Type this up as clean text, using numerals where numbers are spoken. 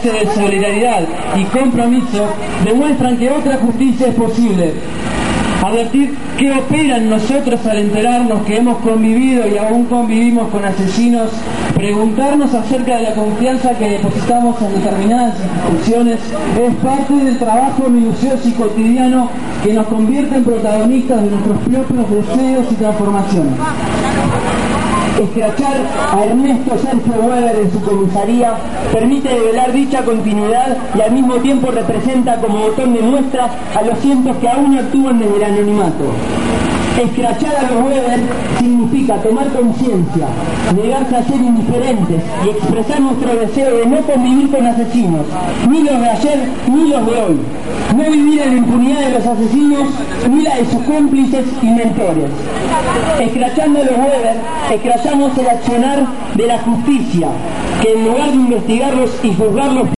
base de solidaridad y compromiso, demuestran que otra justicia es posible. Advertir qué opera en nosotros al enterarnos que hemos convivido y aún convivimos con asesinos, preguntarnos acerca de la confianza que depositamos en determinadas instituciones, es parte del trabajo minucioso y cotidiano que nos convierte en protagonistas de nuestros propios deseos y transformaciones. Escrachar a Ernesto Sergio Weber en su comisaría permite develar dicha continuidad y al mismo tiempo representa como botón de muestra a los cientos que aún actúan desde el anonimato. Escrachar a los Weber significa tomar conciencia, negarse a ser indiferentes y expresar nuestro deseo de no convivir con asesinos, ni los de ayer ni los de hoy. No vivir en la impunidad de los asesinos ni la de sus cómplices y mentores. Escrachando a los Weber, escrachamos el accionar de la justicia, que en lugar de investigarlos y juzgarlos